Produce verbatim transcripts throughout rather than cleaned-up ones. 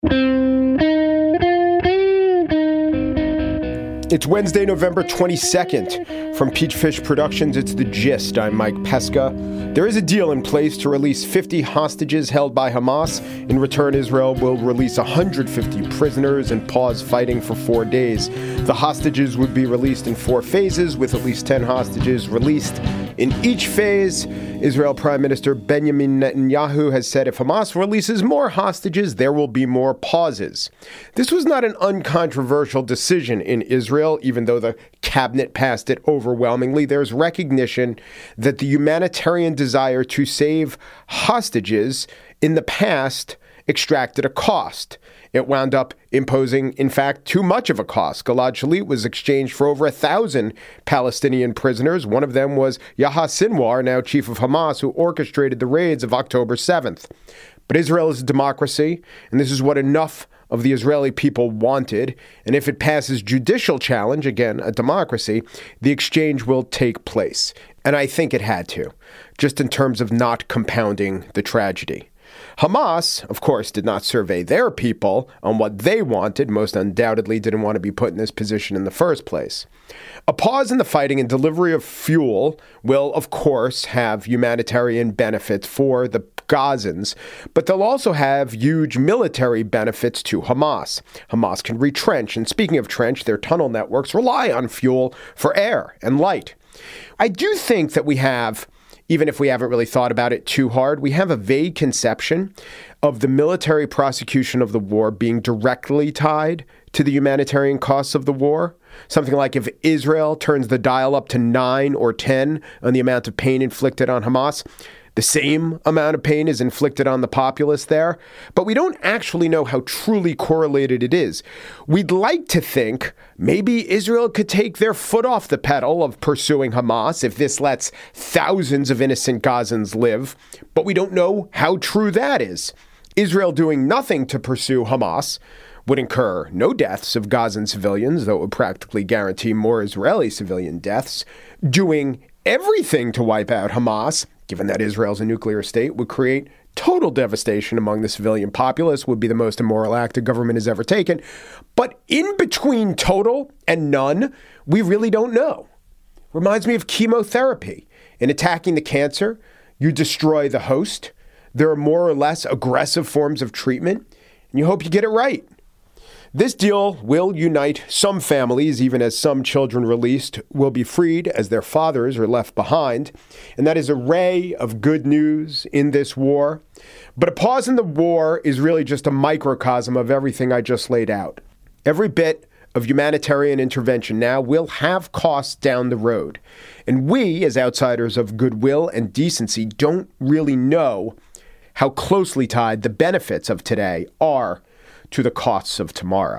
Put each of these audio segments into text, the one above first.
It's Wednesday, November twenty-second. From Peachfish Productions, it's The Gist. I'm Mike Pesca. There is a deal in place to release fifty hostages held by Hamas. In return, Israel will release one hundred fifty prisoners and pause fighting for four days. The hostages would be released in four phases, with at least ten hostages released in each phase. Israel Prime Minister Benjamin Netanyahu has said if Hamas releases more hostages, there will be more pauses. This was not an uncontroversial decision in Israel, even though the cabinet passed it overwhelmingly. There's recognition that the humanitarian desire to save hostages in the past extracted a cost. It wound up imposing, in fact, too much of a cost. Gilad Shalit was exchanged for over a thousand Palestinian prisoners. One of them was Yahya Sinwar, now chief of Hamas, who orchestrated the raids of October seventh. But Israel is a democracy, and this is what enough of the Israeli people wanted. And if it passes judicial challenge, again, a democracy, the exchange will take place. And I think it had to, just in terms of not compounding the tragedy. Hamas, of course, did not survey their people on what they wanted, most undoubtedly didn't want to be put in this position in the first place. A pause in the fighting and delivery of fuel will, of course, have humanitarian benefits for the Gazans, but they'll also have huge military benefits to Hamas. Hamas can retrench, and speaking of trench, their tunnel networks rely on fuel for air and light. I do think that we have, even if we haven't really thought about it too hard, we have a vague conception of the military prosecution of the war being directly tied to the humanitarian costs of the war. Something like if Israel turns the dial up to nine or ten on the amount of pain inflicted on Hamas, the same amount of pain is inflicted on the populace there. But we don't actually know how truly correlated it is. We'd like to think maybe Israel could take their foot off the pedal of pursuing Hamas if this lets thousands of innocent Gazans live. But we don't know how true that is. Israel doing nothing to pursue Hamas would incur no deaths of Gazan civilians, though it would practically guarantee more Israeli civilian deaths. Doing everything to wipe out Hamas, given that Israel's a nuclear state, would create total devastation among the civilian populace, would be the most immoral act a government has ever taken. But in between total and none, we really don't know. Reminds me of chemotherapy. In attacking the cancer, you destroy the host. There are more or less aggressive forms of treatment, and you hope you get it right. This deal will unite some families, even as some children released will be freed as their fathers are left behind. And that is a ray of good news in this war. But a pause in the war is really just a microcosm of everything I just laid out. Every bit of humanitarian intervention now will have costs down the road. And we, as outsiders of goodwill and decency, don't really know how closely tied the benefits of today are to the costs of tomorrow.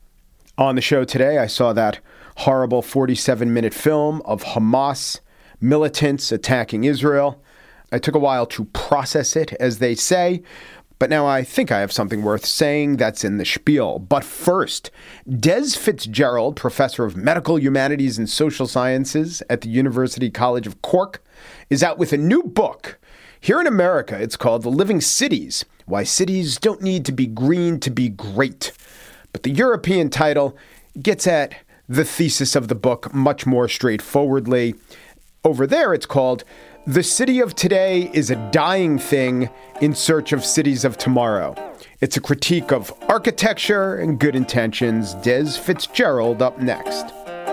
On the show today, I saw that horrible forty-seven minute film of Hamas militants attacking Israel. I took a while to process it, as they say, but now I think I have something worth saying that's in the spiel. But first, Des Fitzgerald, professor of medical humanities and social sciences at the University College of Cork, is out with a new book. Here in America, it's called The Living Cities: Why Cities Don't Need to Be Green to Be Great. But the European title gets at the thesis of the book much more straightforwardly. Over there, it's called The City of Today is a Dying Thing in Search of Cities of Tomorrow. It's a critique of architecture and good intentions. Des Fitzgerald up next.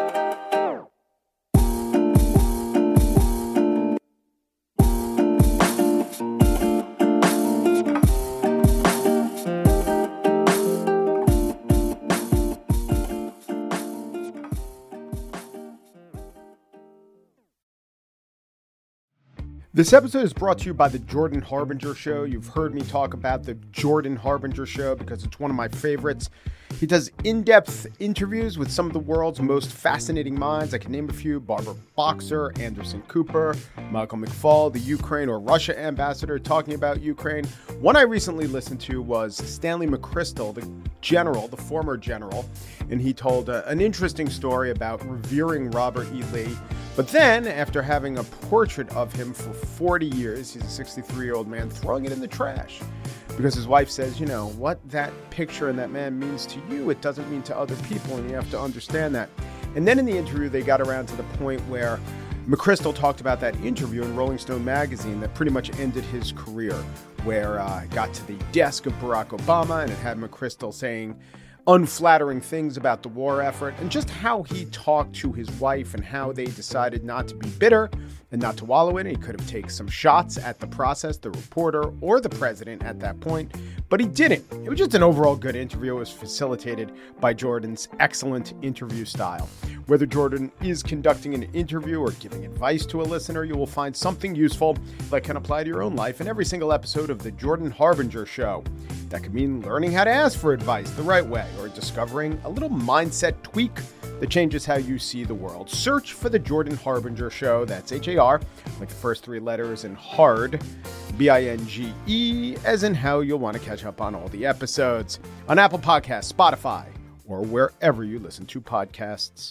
This episode is brought to you by the Jordan Harbinger Show. You've heard me talk about the Jordan Harbinger Show because it's one of my favorites. He does in-depth interviews with some of the world's most fascinating minds. I can name a few: Barbara Boxer, Anderson Cooper, Michael McFaul, the Ukraine or Russia ambassador talking about Ukraine. One I recently listened to was Stanley McChrystal, the general, the former general, and he told uh, an interesting story about revering Robert E. Lee. But then, after having a portrait of him for forty years, he's a sixty-three-year-old man, throwing it in the trash. because his wife says, you know, what that picture and that man means to you, it doesn't mean to other people, and you have to understand that. And then in the interview, they got around to the point where McChrystal talked about that interview in Rolling Stone magazine that pretty much ended his career, where uh, it got to the desk of Barack Obama and it had McChrystal saying unflattering things about the war effort and just how he talked to his wife and how they decided not to be bitter and not to wallow in it. He could have taken some shots at the process, the reporter, or the president at that point, but he didn't. It was just an overall good interview. It was facilitated by Jordan's excellent interview style. Whether Jordan is conducting an interview or giving advice to a listener, you will find something useful that can apply to your own life in every single episode of The Jordan Harbinger Show. That could mean learning how to ask for advice the right way or discovering a little mindset tweak that changes how you see the world. Search for The Jordan Harbinger Show. That's H A R, like the first three letters, and hard, B I N G E, as in how you'll want to catch up on all the episodes on Apple Podcasts, Spotify, or wherever you listen to podcasts.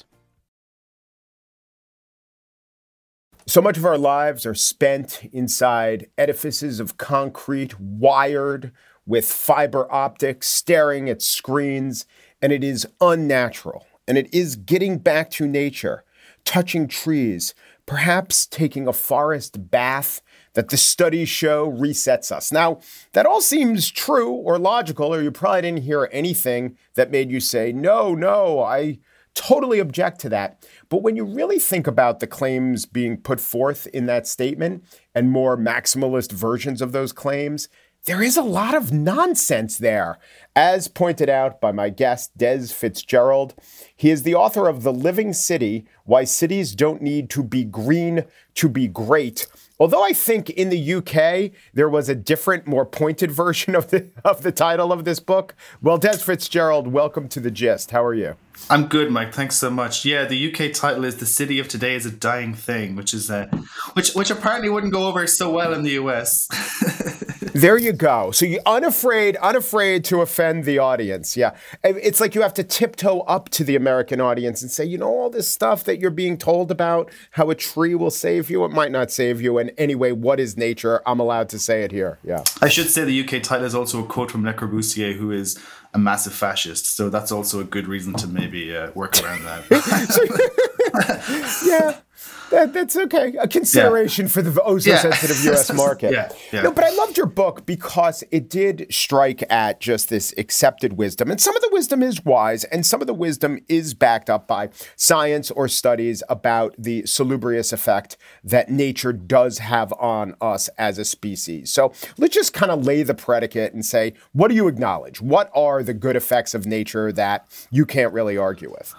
So much of our lives are spent inside edifices of concrete, wired with fiber optics, staring at screens, and it is unnatural. And it is getting back to nature, touching trees, perhaps taking a forest bath that the studies show resets us. Now, that all seems true or logical, or you probably didn't hear anything that made you say, no, no, I totally object to that. But when you really think about the claims being put forth in that statement and more maximalist versions of those claims, there is a lot of nonsense there. As pointed out by my guest, Des Fitzgerald, he is the author of The Living City, Why Cities Don't Need to Be Green to Be Great. Although I think in the U K, there was a different, more pointed version of the of the title of this book. Well, Des Fitzgerald, welcome to The Gist. How are you? I'm good, Mike. Thanks so much. Yeah, the U K title is The City of Today is a Dying Thing, which is uh, which which apparently wouldn't go over so well in the U S. There you go. So you're unafraid, unafraid to offend the audience. Yeah. It's like you have to tiptoe up to the American audience and say, you know, all this stuff that you're being told about how a tree will save you, it might not save you. And anyway, what is nature? I'm allowed to say it here. Yeah. I should say the U K title is also a quote from Le Corbusier, who is a massive fascist. So that's also a good reason to maybe uh, work around that. Yeah. That, that's okay. A consideration yeah. for the oh so yeah. sensitive U S market. yeah, yeah. No, but I loved your book because it did strike at just this accepted wisdom. And some of the wisdom is wise, and some of the wisdom is backed up by science or studies about the salubrious effect that nature does have on us as a species. So let's just kind of lay the predicate and say, what do you acknowledge? What are the good effects of nature that you can't really argue with?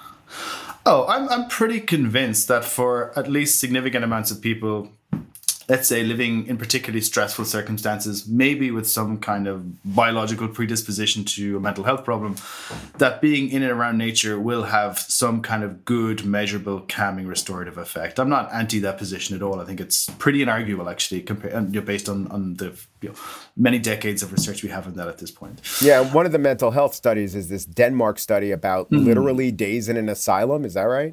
Oh, I'm I'm pretty convinced that for at least significant amounts of people, let's say living in particularly stressful circumstances, maybe with some kind of biological predisposition to a mental health problem, that being in and around nature will have some kind of good, measurable, calming, restorative effect. I'm not anti that position at all. I think it's pretty inarguable, actually, compared, you know, based on, on the you know, many decades of research we have on that at this point. Yeah, one of the mental health studies is this Denmark study about mm-hmm. literally days in an asylum. Is that right?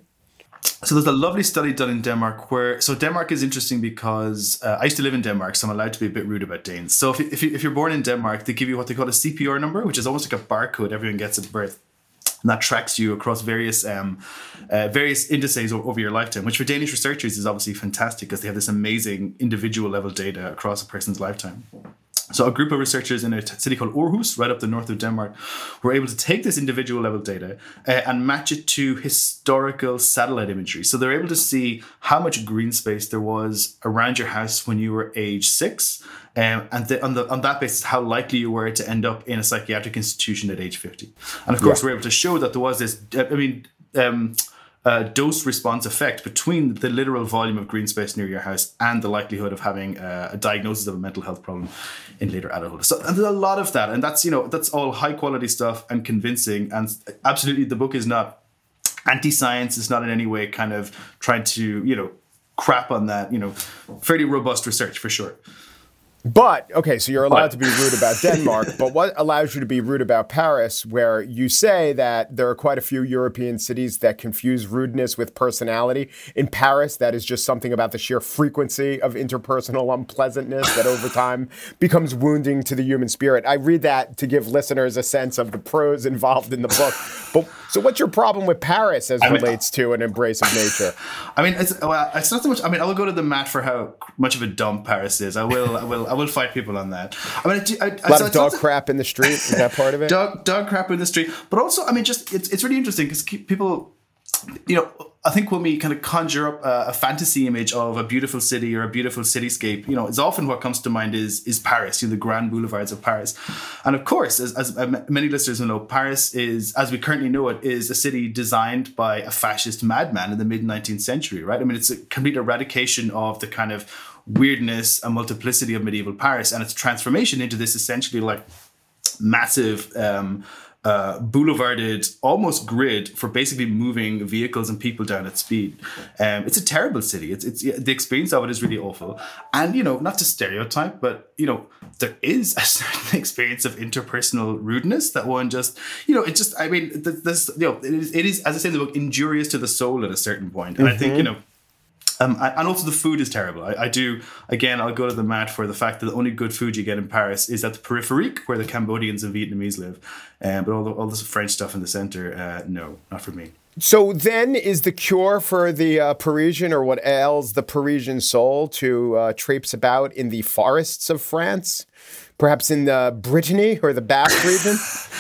So there's a lovely study done in Denmark where, so Denmark is interesting because uh, I used to live in Denmark, so I'm allowed to be a bit rude about Danes. So if, if, you, if you're born in Denmark, they give you what they call a C P R number, which is almost like a barcode everyone gets at birth. And that tracks you across various um, uh, various indices over, over your lifetime, which for Danish researchers is obviously fantastic because they have this amazing individual level data across a person's lifetime. So a group of researchers in a t- city called Aarhus, right up the north of Denmark, were able to take this individual level data uh, and match it to historical satellite imagery. So they're able to see how much green space there was around your house when you were age six, um, and the, on, the, on that basis, how likely you were to end up in a psychiatric institution at age fifty. And of course, yeah. we're able to show that there was this, I mean... Um, Uh, dose-response effect between the literal volume of green space near your house and the likelihood of having uh, a diagnosis of a mental health problem in later adulthood. So and there's a lot of that, and that's you know that's all high-quality stuff and convincing. And absolutely, the book is not anti-science. It's not in any way kind of trying to you know crap on that. You know, fairly robust research for sure. But, okay, so you're allowed to be rude about Denmark, but what allows you to be rude about Paris, where you say that there are quite a few European cities that confuse rudeness with personality? In Paris, that is just something about the sheer frequency of interpersonal unpleasantness that over time becomes wounding to the human spirit. I read that to give listeners a sense of the prose involved in the book. But so what's your problem with Paris as I mean, relates to an embrace of nature? I mean, it's, well, it's not so much, I mean, I will go to the mat for how much of a dump Paris is. I will, I will, I will fight people on that. I mean, I, I, a lot so of dog crap in the street. Is that part of it? Dog, dog crap in the street. But also, I mean, just it's it's really interesting because people, you know, I think when we kind of conjure up a, a fantasy image of a beautiful city or a beautiful cityscape, you know, it's often what comes to mind is is Paris, you know, the grand boulevards of Paris. And of course, as, as many listeners will know, Paris is, as we currently know it, is a city designed by a fascist madman in the mid nineteenth century, right? I mean, it's a complete eradication of the kind of weirdness and multiplicity of medieval Paris and its transformation into this essentially like massive um, uh, boulevarded almost grid for basically moving vehicles and people down at speed. Um, it's a terrible city. It's it's the experience of it is really awful. And, you know, not to stereotype, but, you know, there is a certain experience of interpersonal rudeness that one just, you know, it just, I mean, this, you know, it is, it is, as I say in the book, injurious to the soul at a certain point. And mm-hmm. I think, you know, Um, and also the food is terrible. I, I do, again, I'll go to the mat for the fact that the only good food you get in Paris is at the Périphérique, where the Cambodians and Vietnamese live. Um, but all, the, all this French stuff in the center, uh, no, not for me. So then is the cure for the uh, Parisian, or what ails the Parisian soul, to uh, traipse about in the forests of France? Perhaps in the Brittany or the Basque region?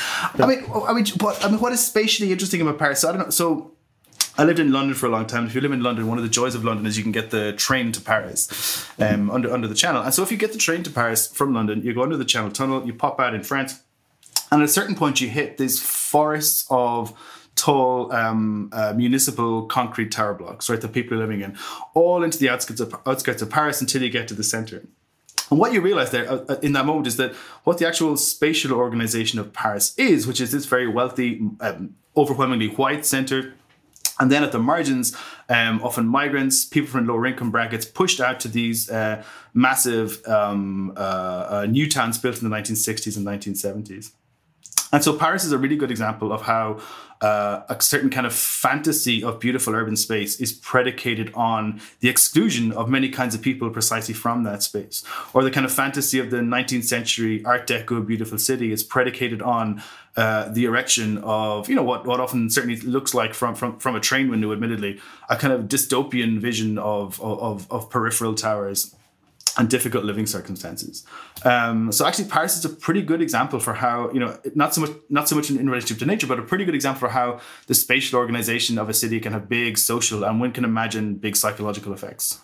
I mean, I mean, what, I mean, what is spatially interesting about Paris? So I don't know. So I lived in London for a long time. If you live in London, one of the joys of London is you can get the train to Paris um, under under the Channel. And so if you get the train to Paris from London, you go under the Channel Tunnel, you pop out in France, and at a certain point you hit these forests of tall um, uh, municipal concrete tower blocks, right, that people are living in, all into the outskirts of, outskirts of Paris until you get to the centre. And what you realize there uh, in that moment is that what the actual spatial organization of Paris is, which is this very wealthy, um, overwhelmingly white centre. And then at the margins, um, often migrants, people from lower income brackets, pushed out to these uh, massive um, uh, uh, new towns built in the nineteen sixties and nineteen seventies. And so Paris is a really good example of how uh, a certain kind of fantasy of beautiful urban space is predicated on the exclusion of many kinds of people precisely from that space. Or the kind of fantasy of the nineteenth century Art Deco beautiful city is predicated on uh, the erection of, you know, what, what often certainly looks like from, from, from a train window, admittedly, a kind of dystopian vision of, of, of peripheral towers and difficult living circumstances. Um, so actually Paris is a pretty good example for how, you know, not so much not so much in, in relationship to nature, but a pretty good example for how the spatial organization of a city can have big social, and one can imagine big psychological effects.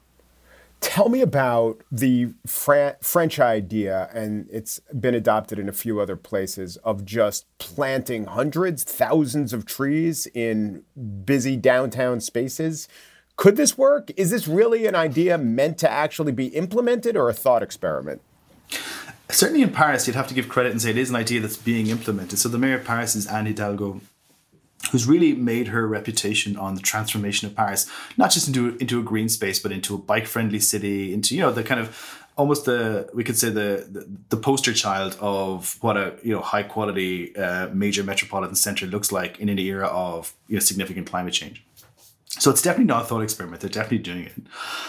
Tell me about the Fra- French idea, and it's been adopted in a few other places, of just planting hundreds, thousands of trees in busy downtown spaces. Could this work? Is this really an idea meant to actually be implemented, or a thought experiment? Certainly in Paris, you'd have to give credit and say it is an idea that's being implemented. So the mayor of Paris is Anne Hidalgo, who's really made her reputation on the transformation of Paris, not just into, into a green space, but into a bike-friendly city, into, you know, the kind of almost the, we could say the, the, the poster child of what a, you know, high quality uh, major metropolitan center looks like in an era of, you know, significant climate change. So it's definitely not a thought experiment. They're definitely doing it.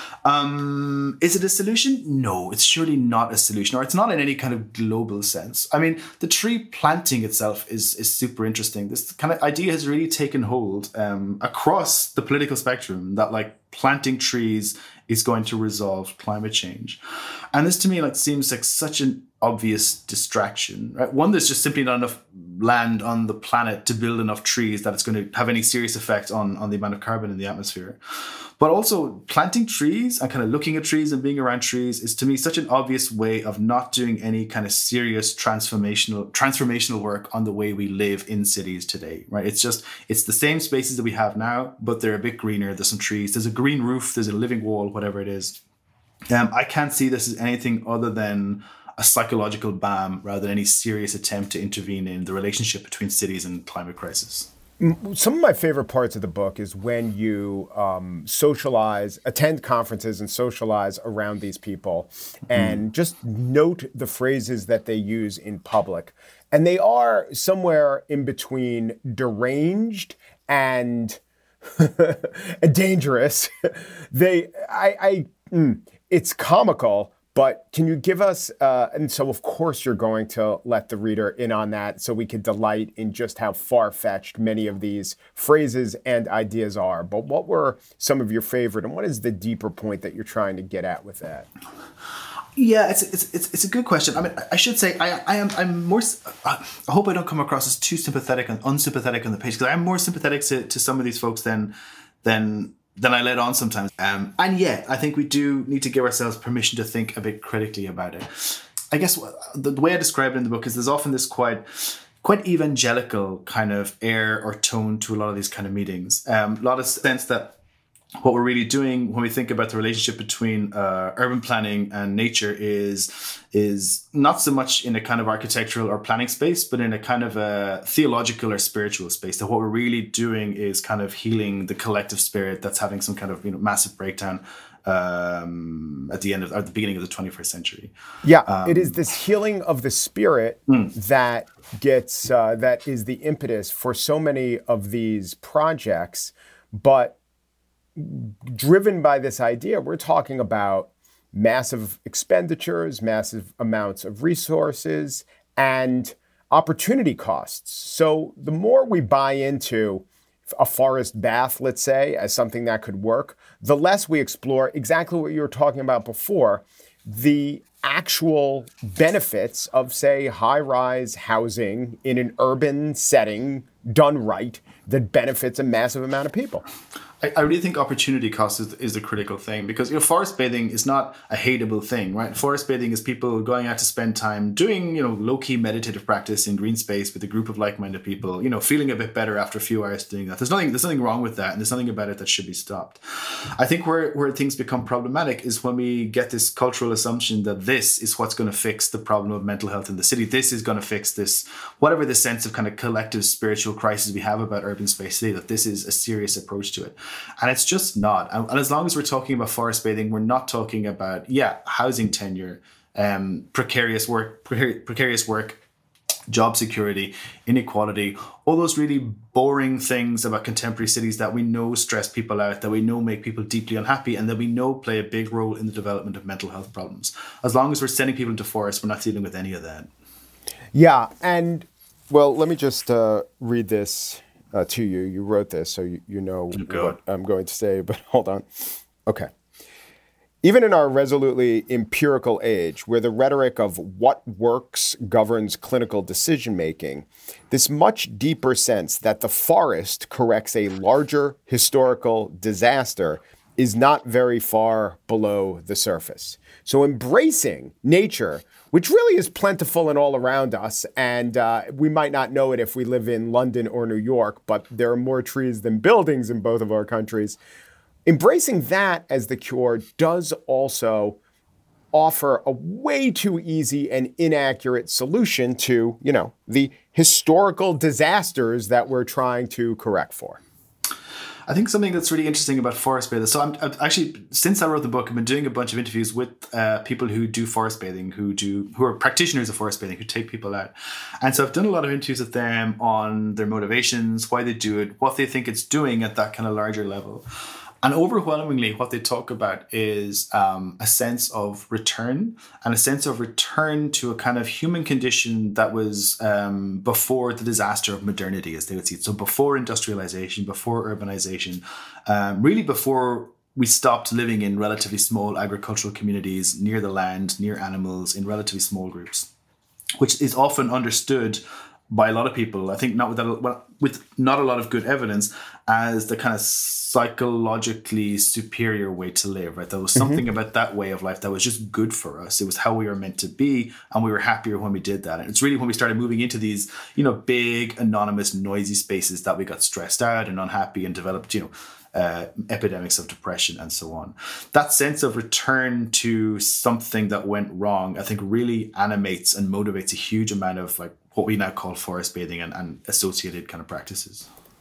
Um, is it a solution? No, it's surely not a solution, or it's not in any kind of global sense. I mean, the tree planting itself is is super interesting. This kind of idea has really taken hold um, across the political spectrum that, like, planting trees is going to resolve climate change. And this to me, like, seems like such an obvious distraction, right? One, there's just simply not enough land on the planet to build enough trees that it's going to have any serious effect on, on the amount of carbon in the atmosphere. But also planting trees and kind of looking at trees and being around trees is, to me, such an obvious way of not doing any kind of serious transformational transformational work on the way we live in cities today, right? It's just, it's the same spaces that we have now, but they're a bit greener. There's some trees, there's a green roof, there's a living wall, whatever it is. Um, I can't see this as anything other than a psychological balm rather than any serious attempt to intervene in the relationship between cities and climate crisis. Some of my favorite parts of the book is when you um, socialize, attend conferences and socialize around these people and mm. just note the phrases that they use in public. And they are somewhere in between deranged and dangerous. They, I, I mm, it's comical. But can you give us, uh, and so of course you're going to let the reader in on that so we can delight in just how far-fetched many of these phrases and ideas are. But what were some of your favorite, and what is the deeper point that you're trying to get at with that? Yeah, it's it's it's, it's a good question. I mean, I should say I I am I'm more. I hope I don't come across as too sympathetic and unsympathetic on the page, because I'm more sympathetic to, to some of these folks than than. than I let on sometimes. Um, and yeah, I think we do need to give ourselves permission to think a bit critically about it. I guess the, the way I describe it in the book is there's often this quite quite evangelical kind of air or tone to a lot of these kind of meetings. Um, a lot of sense that what we're really doing when we think about the relationship between uh, urban planning and nature is is not so much in a kind of architectural or planning space, but in a kind of a theological or spiritual space. That what we're really doing is kind of healing the collective spirit that's having some kind of, you know, massive breakdown um, at the end of, or at the beginning of the twenty-first century. Yeah, um, it is this healing of the spirit mm. that gets uh, that is the impetus for so many of these projects, but driven by this idea, we're talking about massive expenditures, massive amounts of resources, and opportunity costs. So the more we buy into a forest bath, let's say, as something that could work, the less we explore exactly what you were talking about before, the actual benefits of, say, high-rise housing in an urban setting done right that benefits a massive amount of people. I really think opportunity cost is, is the critical thing, because, you know, forest bathing is not a hateable thing, right? Forest bathing is people going out to spend time doing, you know, low-key meditative practice in green space with a group of like-minded people, you know, feeling a bit better after a few hours doing that. There's nothing, there's nothing wrong with that, and there's nothing about it that should be stopped. I think where, where things become problematic is when we get this cultural assumption that this is what's going to fix the problem of mental health in the city. This is going to fix this, whatever the sense of kind of collective spiritual crisis we have about urban space today, that this is a serious approach to it. And it's just not. And as long as we're talking about forest bathing, we're not talking about, yeah, housing tenure, um, precarious work, precar- precarious work, job security, inequality, all those really boring things about contemporary cities that we know stress people out, that we know make people deeply unhappy, and that we know play a big role in the development of mental health problems. As long as we're sending people into forests, we're not dealing with any of that. Yeah. And, well, let me just uh, read this. Uh, to you. You wrote this, so you, you know what I'm going to say, but hold on. Okay. Even in our resolutely empirical age, where the rhetoric of what works governs clinical decision-making, this much deeper sense that the forest corrects a larger historical disaster is not very far below the surface. So embracing nature, which really is plentiful and all around us, and uh, we might not know it if we live in London or New York, but there are more trees than buildings in both of our countries. Embracing that as the cure does also offer a way too easy and inaccurate solution to, you know, the historical disasters that we're trying to correct for. I think something that's really interesting about forest bathing. So I'm, I'm actually, since I wrote the book, I've been doing a bunch of interviews with uh, people who do forest bathing, who do who are practitioners of forest bathing, who take people out. And so I've done a lot of interviews with them on their motivations, why they do it, what they think it's doing at that kind of larger level. And overwhelmingly, what they talk about is um, a sense of return, and a sense of return to a kind of human condition that was um, before the disaster of modernity, as they would see it. So before industrialization, before urbanization, um, really before we stopped living in relatively small agricultural communities near the land, near animals, in relatively small groups, which is often understood by a lot of people, I think not with, that, well, with not a lot of good evidence, as the kind of psychologically superior way to live, right? There was something mm-hmm. about that way of life that was just good for us. It was how we were meant to be, and we were happier when we did that. And it's really when we started moving into these, you know, big, anonymous, noisy spaces that we got stressed out and unhappy and developed, you know, Uh, epidemics of depression and so on. That sense of return to something that went wrong, I think, really animates and motivates a huge amount of like what we now call forest bathing and, and associated kind of practices.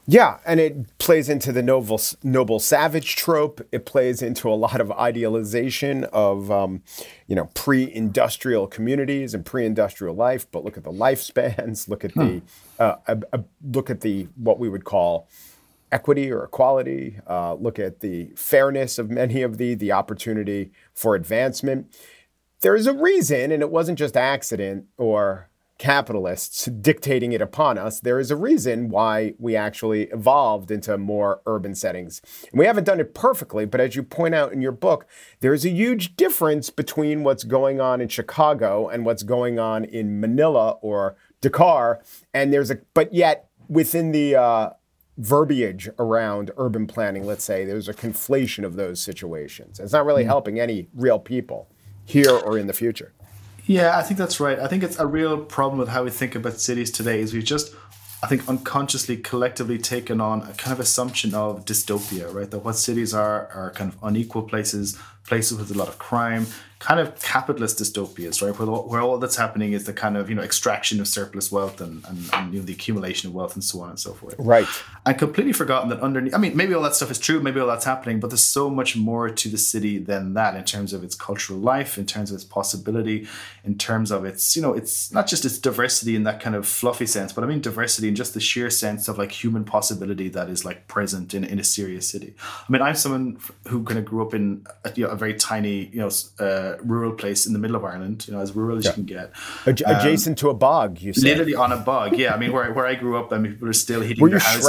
Yeah, and it plays into the noble, noble savage trope. It plays into a lot of idealization of, um, you know, pre-industrial communities and pre-industrial life. But look at the lifespans. Look at the, uh, uh, uh, look at the what we would call equity or equality. Uh, look at the fairness of many of the the opportunity for advancement. There is a reason, and it wasn't just accident or capitalists dictating it upon us. There is a reason why we actually evolved into more urban settings. And we haven't done it perfectly, but as you point out in your book, there's a huge difference between what's going on in Chicago and what's going on in Manila or Dakar. And there's a, but yet within the uh, verbiage around urban planning, let's say, there's a conflation of those situations. It's not really mm. helping any real people here or in the future. Yeah, I think that's right. I think it's a real problem with how we think about cities today is we've just, I think, unconsciously, collectively taken on a kind of assumption of dystopia, right? That what cities are are kind of unequal places, places with a lot of crime, kind of capitalist dystopias, right? Where, where all that's happening is the kind of, you know, extraction of surplus wealth and, and, and you know, the accumulation of wealth and so on and so forth. Right. And completely forgotten that underneath, I mean, maybe all that stuff is true, maybe all that's happening, but there's so much more to the city than that in terms of its cultural life, in terms of its possibility, in terms of its, you know, it's not just its diversity in that kind of fluffy sense, but I mean diversity in just the sheer sense of like human possibility that is like present in, in a serious city. I mean, I'm someone who kind of grew up in a, you know, a very tiny, you know, uh, rural place in the middle of Ireland, you know, as rural as yeah. you can get. Ad- um, adjacent to a bog, you said. Literally on a bog, yeah. I mean, where where I grew up, I mean, people are still hitting Were their you houses.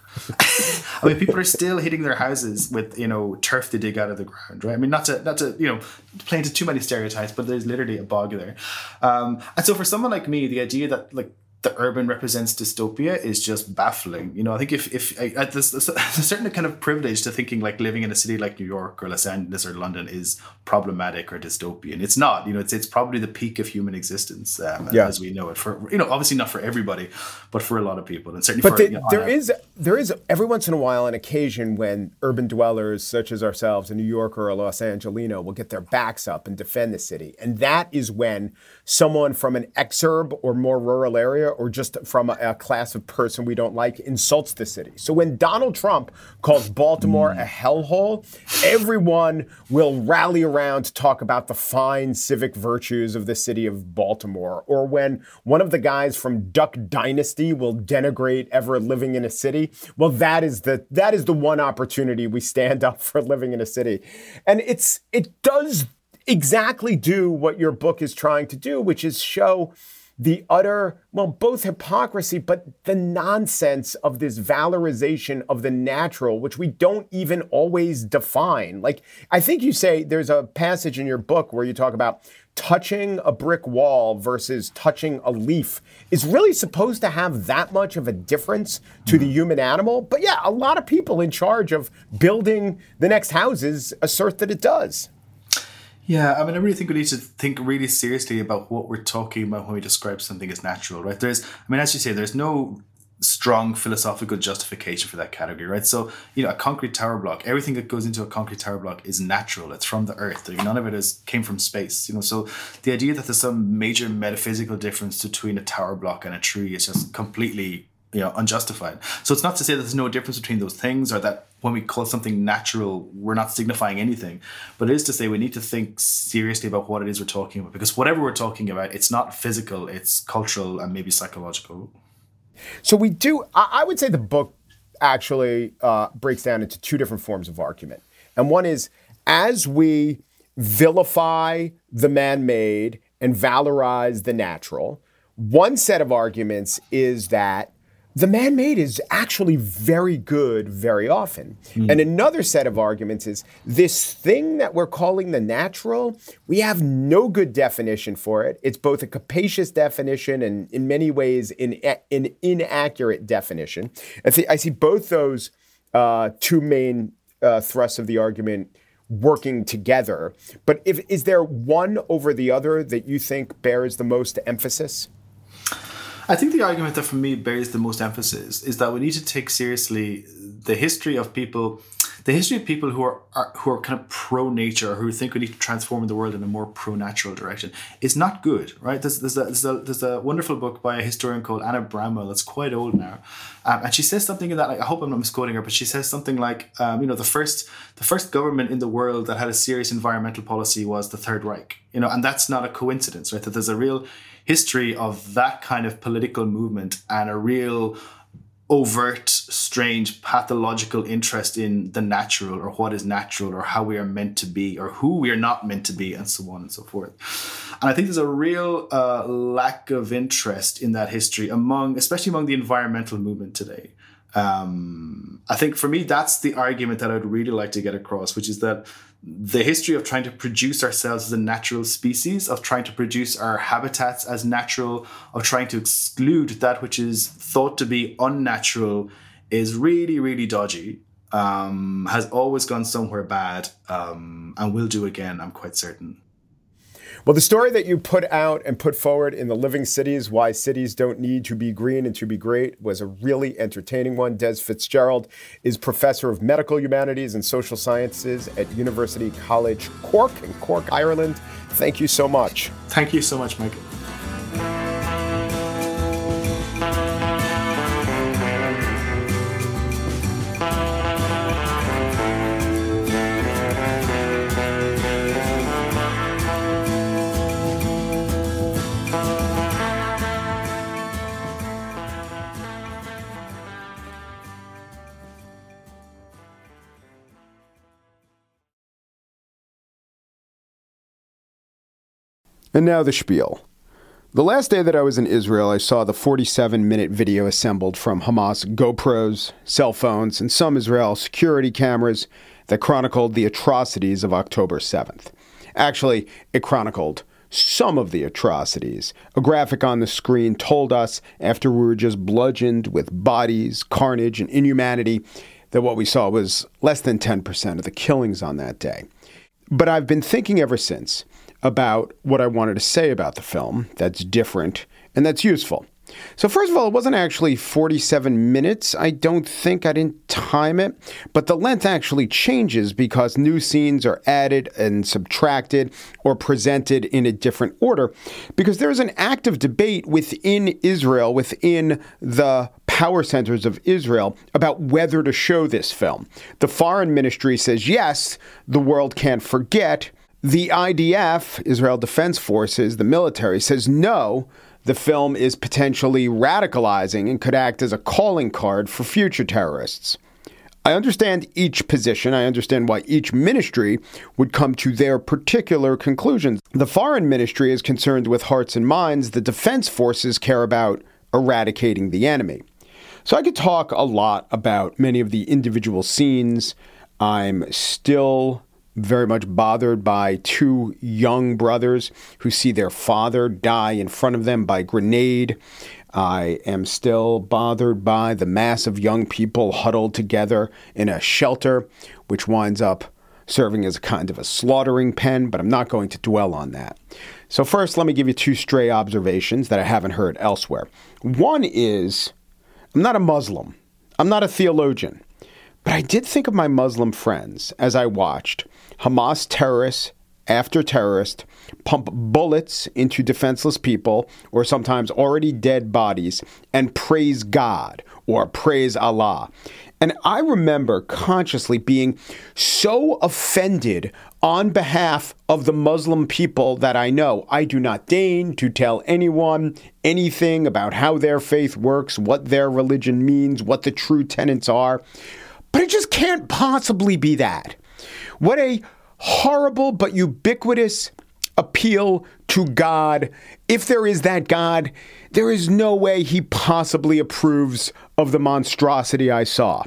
Shrek? I mean, people are still hitting their houses with, you know, turf they dig out of the ground, right? I mean, not to, not to, you know, play into too many stereotypes, but there's literally a bog there. Um, and so for someone like me, the idea that like the urban represents dystopia is just baffling. You know, I think if, if I, there's, there's a certain kind of privilege to thinking like living in a city like New York or Los Angeles or London is problematic or dystopian. It's not, you know, it's, it's probably the peak of human existence um, yeah. as we know it for, you know, obviously not for everybody, but for a lot of people. And certainly but for, the, you know, there a, is, there is every once in a while an occasion when urban dwellers such as ourselves, a New Yorker or a Los Angelino, will get their backs up and defend the city. And that is when someone from an exurb or more rural area or just from a, a class of person we don't like insults the city. So when Donald Trump calls Baltimore a hellhole, everyone will rally around to talk about the fine civic virtues of the city of Baltimore. Or when one of the guys from Duck Dynasty will denigrate ever living in a city, well, that is the that is the one opportunity we stand up for living in a city. And it's it does exactly do what your book is trying to do, which is show the utter, well, both hypocrisy, but the nonsense of this valorization of the natural, which we don't even always define. Like, I think you say there's a passage in your book where you talk about touching a brick wall versus touching a leaf is really supposed to have that much of a difference to the human animal. But yeah, a lot of people in charge of building the next houses assert that it does. Yeah, I mean, I really think we need to think really seriously about what we're talking about when we describe something as natural, right? There's, I mean, as you say, there's no strong philosophical justification for that category, right? So, you know, a concrete tower block, everything that goes into a concrete tower block is natural. It's from the earth. None of it is came from space, you know? So the idea that there's some major metaphysical difference between a tower block and a tree is just completely, you know, unjustified. So it's not to say that there's no difference between those things or that when we call something natural, we're not signifying anything. But it is to say we need to think seriously about what it is we're talking about, because whatever we're talking about, it's not physical, it's cultural and maybe psychological. So we do, I would say the book actually uh, breaks down into two different forms of argument. And one is, as we vilify the man-made and valorize the natural, one set of arguments is that the man-made is actually very good very often. Mm. And another set of arguments is this thing that we're calling the natural, we have no good definition for it. It's both a capacious definition and in many ways an, an inaccurate definition. I, th- I see both those uh, two main uh, thrusts of the argument working together. But if, is there one over the other that you think bears the most emphasis? I think the argument that for me bears the most emphasis is that we need to take seriously the history of people. the history of people who are, are who are kind of pro-nature, who think we need to transform the world in a more pro-natural direction, is not good, right? There's, there's, a, there's, a, there's a wonderful book by a historian called Anna Bramwell that's quite old now. Um, and she says something in that, like, I hope I'm not misquoting her, but she says something like, um, you know, the first the first government in the world that had a serious environmental policy was the Third Reich, you know, and that's not a coincidence, right? That there's a real history of that kind of political movement and a real overt, strange, pathological interest in the natural, or what is natural, or how we are meant to be, or who we are not meant to be, and so on and so forth. And I think there's a real uh, lack of interest in that history among, especially among the environmental movement today. Um, I think for me, that's the argument that I'd really like to get across, which is that the history of trying to produce ourselves as a natural species, of trying to produce our habitats as natural, of trying to exclude that which is thought to be unnatural, is really, really dodgy, um, has always gone somewhere bad, um, and will do again, I'm quite certain. Well, the story that you put out and put forward in The Living Cities, Why Cities Don't Need to Be Green and to Be Great, was a really entertaining one. Des Fitzgerald is Professor of Medical Humanities and Social Sciences at University College Cork in Cork, Ireland. Thank you so much. Thank you so much, Michael. And now the spiel. The last day that I was in Israel, I saw the forty-seven minute video assembled from Hamas GoPros, cell phones, and some Israel security cameras that chronicled the atrocities of October seventh. Actually, it chronicled some of the atrocities. A graphic on the screen told us, after we were just bludgeoned with bodies, carnage, and inhumanity, that what we saw was less than ten percent of the killings on that day. But I've been thinking ever since about what I wanted to say about the film that's different and that's useful. So first of all, it wasn't actually forty-seven minutes. I don't think. I didn't time it. But the length actually changes because new scenes are added and subtracted or presented in a different order, because there's an active debate within Israel, within the power centers of Israel, about whether to show this film. The foreign ministry says, yes, the world can't forget. The I D F, Israel Defense Forces, the military, says no, the film is potentially radicalizing and could act as a calling card for future terrorists. I understand each position. I understand why each ministry would come to their particular conclusions. The foreign ministry is concerned with hearts and minds. The defense forces care about eradicating the enemy. So I could talk a lot about many of the individual scenes. I'm still very much bothered by two young brothers who see their father die in front of them by grenade. I am still bothered by the mass of young people huddled together in a shelter, which winds up serving as a kind of a slaughtering pen, but I'm not going to dwell on that. So first, let me give you two stray observations that I haven't heard elsewhere. One is, I'm not a Muslim. I'm not a theologian. But I did think of my Muslim friends as I watched Hamas terrorists after terrorists pump bullets into defenseless people, or sometimes already dead bodies, and praise God or praise Allah. And I remember consciously being so offended on behalf of the Muslim people that I know. I do not deign to tell anyone anything about how their faith works, what their religion means, what the true tenets are. But it just can't possibly be that. What a horrible but ubiquitous appeal to God. If there is that God, there is no way he possibly approves of the monstrosity I saw.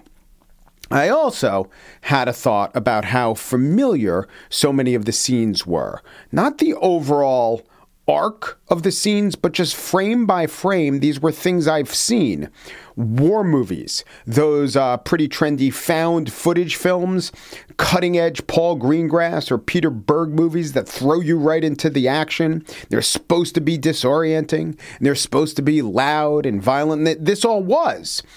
I also had a thought about how familiar so many of the scenes were. Not the overall arc of the scenes, but just frame by frame, these were things I've seen. War movies, those uh, pretty trendy found footage films, cutting edge Paul Greengrass or Peter Berg movies that throw you right into the action. They're supposed to be disorienting, and they're supposed to be loud and violent. This all was.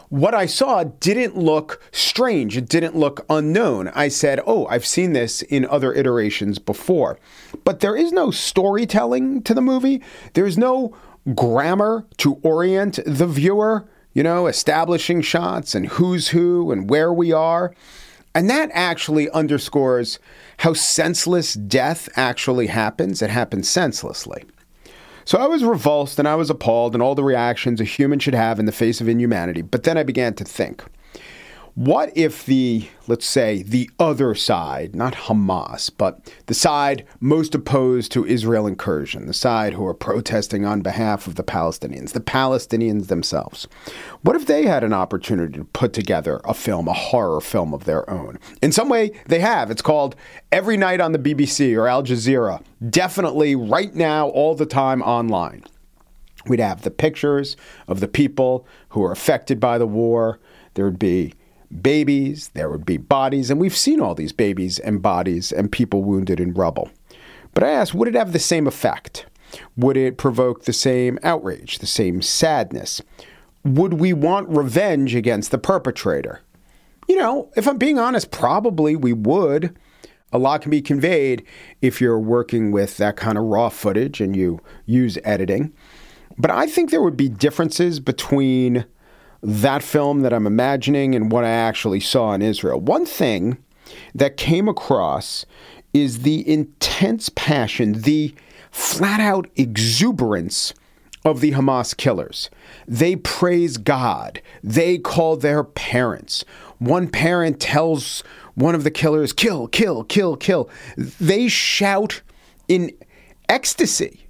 what I saw didn't look strange. It didn't look unknown. I said, oh, I've seen this in other iterations before. But there is no storytelling to the movie. There's no grammar to orient the viewer, you know, establishing shots and who's who and where we are. And that actually underscores how senseless death actually happens. It happens senselessly. So I was revulsed and I was appalled and all the reactions a human should have in the face of inhumanity. But then I began to think, what if the, let's say, the other side, not Hamas, but the side most opposed to Israel incursion, the side who are protesting on behalf of the Palestinians, the Palestinians themselves, what if they had an opportunity to put together a film, a horror film of their own? In some way, they have. It's called Every Night on the B B C or Al Jazeera. Definitely right now, all the time online. We'd have the pictures of the people who are affected by the war. There would be babies, there would be bodies, and we've seen all these babies and bodies and people wounded in rubble. But I asked, would it have the same effect? Would it provoke the same outrage, the same sadness? Would we want revenge against the perpetrator? You know, if I'm being honest, probably we would. A lot can be conveyed if you're working with that kind of raw footage and you use editing. But I think there would be differences between that film that I'm imagining and what I actually saw in Israel. One thing that came across is the intense passion, the flat-out exuberance of the Hamas killers. They praise God. They call their parents. One parent tells one of the killers, kill, kill, kill, kill. They shout in ecstasy.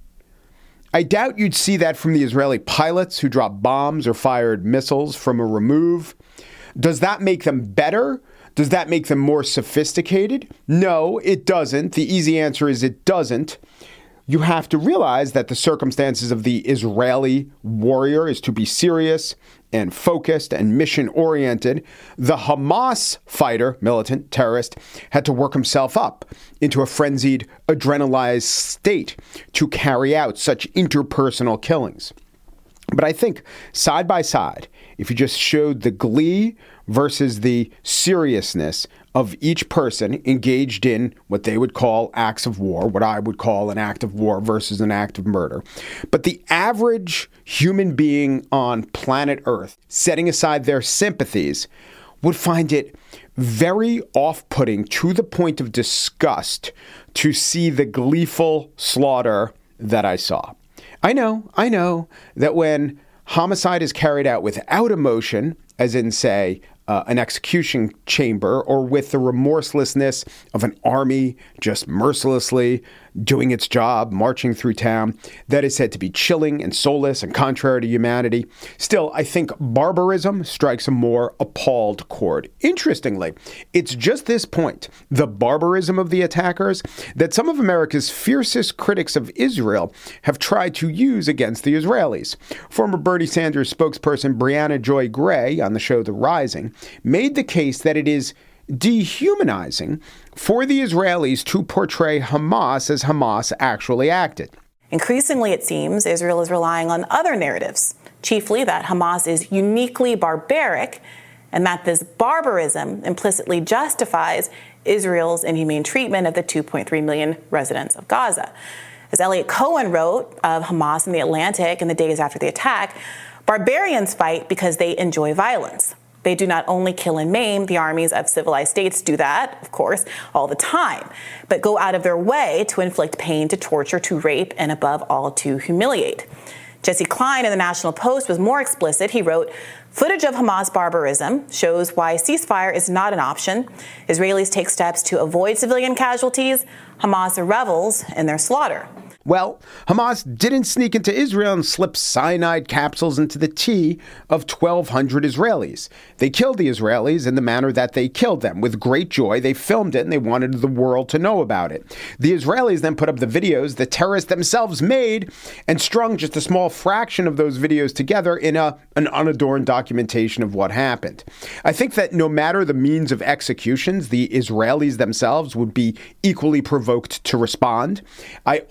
I doubt you'd see that from the Israeli pilots who dropped bombs or fired missiles from a remove. Does that make them better? Does that make them more sophisticated? No, it doesn't. The easy answer is it doesn't. You have to realize that the circumstances of the Israeli warrior is to be serious and focused and mission-oriented. The Hamas fighter, militant, terrorist, had to work himself up into a frenzied, adrenalized state to carry out such interpersonal killings. But I think side by side, if you just showed the glee versus the seriousness of each person engaged in what they would call acts of war, what I would call an act of war versus an act of murder. But the average human being on planet Earth, setting aside their sympathies, would find it very off-putting to the point of disgust to see the gleeful slaughter that I saw. I know, I know that when homicide is carried out without emotion, as in, say, Uh, an execution chamber, or with the remorselessness of an army just mercilessly doing its job, marching through town, that is said to be chilling and soulless and contrary to humanity. Still, I think barbarism strikes a more appalled chord. Interestingly, it's just this point, the barbarism of the attackers, that some of America's fiercest critics of Israel have tried to use against the Israelis. Former Bernie Sanders spokesperson Brianna Joy Gray on the show The Rising made the case that it is dehumanizing for the Israelis to portray Hamas as Hamas actually acted. Increasingly, it seems, Israel is relying on other narratives, chiefly that Hamas is uniquely barbaric and that this barbarism implicitly justifies Israel's inhumane treatment of the two point three million residents of Gaza. As Elliot Cohen wrote of Hamas in The Atlantic in the days after the attack, barbarians fight because they enjoy violence. They do not only kill and maim, the armies of civilized states do that, of course, all the time, but go out of their way to inflict pain, to torture, to rape, and above all, to humiliate. Jesse Klein in the National Post was more explicit. He wrote, footage of Hamas barbarism shows why ceasefire is not an option. Israelis take steps to avoid civilian casualties. Hamas revels in their slaughter. Well, Hamas didn't sneak into Israel and slip cyanide capsules into the tea of twelve hundred Israelis. They killed the Israelis in the manner that they killed them. With great joy, they filmed it and they wanted the world to know about it. The Israelis then put up the videos the terrorists themselves made and strung just a small fraction of those videos together in a, an unadorned documentation of what happened. I think that no matter the means of executions, the Israelis themselves would be equally provoked to respond. I also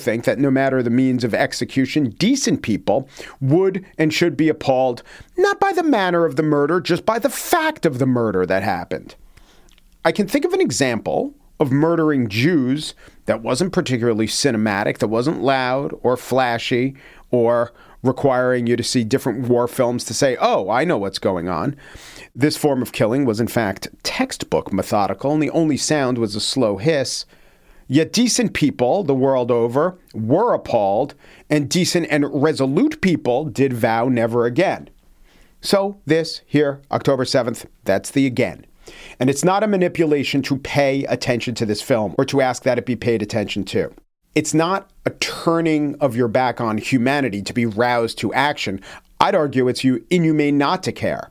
think that no matter the means of execution, decent people would and should be appalled, not by the manner of the murder, just by the fact of the murder that happened. I can think of an example of murdering Jews that wasn't particularly cinematic, that wasn't loud or flashy or requiring you to see different war films to say, oh, I know what's going on. This form of killing was in fact textbook methodical, and the only sound was a slow hiss. Yet decent people the world over were appalled, and decent and resolute people did vow never again. So this here, October seventh, that's the again. And it's not a manipulation to pay attention to this film or to ask that it be paid attention to. It's not a turning of your back on humanity to be roused to action. I'd argue it's you inhumane not to care.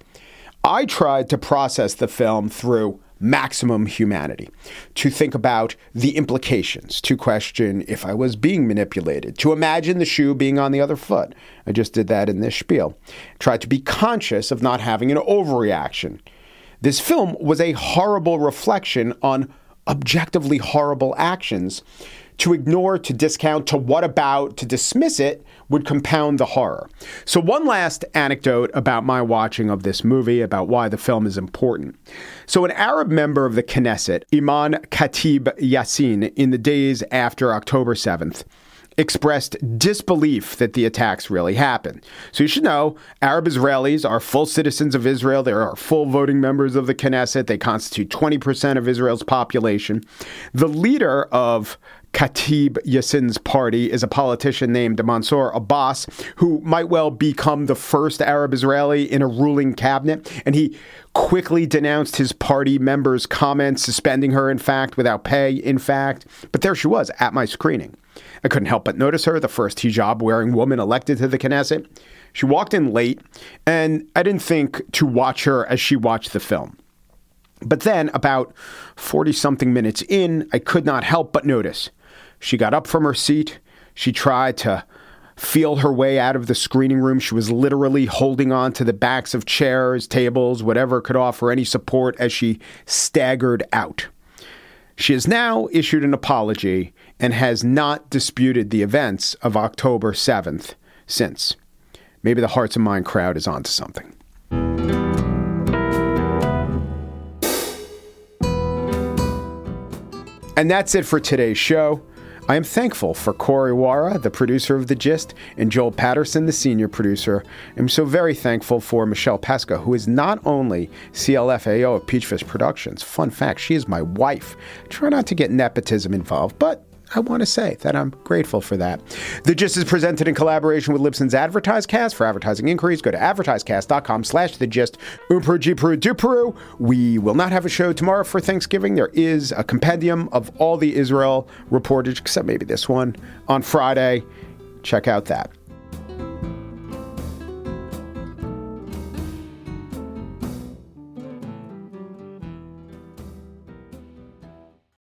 I tried to process the film through maximum humanity, to think about the implications, to question if I was being manipulated, to imagine the shoe being on the other foot. I just did that in this spiel. Tried to be conscious of not having an overreaction. This film was a horrible reflection on objectively horrible actions. To ignore, to discount, to what about, to dismiss it would compound the horror. So one last anecdote about my watching of this movie, about why the film is important. So an Arab member of the Knesset, Iman Khatib Yassin, in the days after October seventh, expressed disbelief that the attacks really happened. So you should know, Arab Israelis are full citizens of Israel. They are full voting members of the Knesset. They constitute twenty percent of Israel's population. The leader of Khatib Yassin's party is a politician named Mansour Abbas, who might well become the first Arab Israeli in a ruling cabinet. And he quickly denounced his party members' comments, suspending her, in fact, without pay, in fact. But there she was at my screening. I couldn't help but notice her, the first hijab-wearing woman elected to the Knesset. She walked in late, and I didn't think to watch her as she watched the film. But then, about forty-something minutes in, I could not help but notice. She got up from her seat. She tried to feel her way out of the screening room. She was literally holding on to the backs of chairs, tables, whatever could offer any support as she staggered out. She has now issued an apology and has not disputed the events of October seventh since. Maybe the Hearts and Mind crowd is onto something. And that's it for today's show. I am thankful for Corey Wara, the producer of The Gist, and Joel Patterson, the senior producer. I'm so very thankful for Michelle Pesca, who is not only C L F A O of Peachfish Productions. Fun fact, she is my wife. Try not to get nepotism involved, but I want to say that I'm grateful for that. The Gist is presented in collaboration with Libsyn's AdvertiseCast. For advertising inquiries, go to advertisecast.com slash the gist. Umperu, Jiperu, Duperu. We will not have a show tomorrow for Thanksgiving. There is a compendium of all the Israel reportage, except maybe this one, on Friday. Check out that.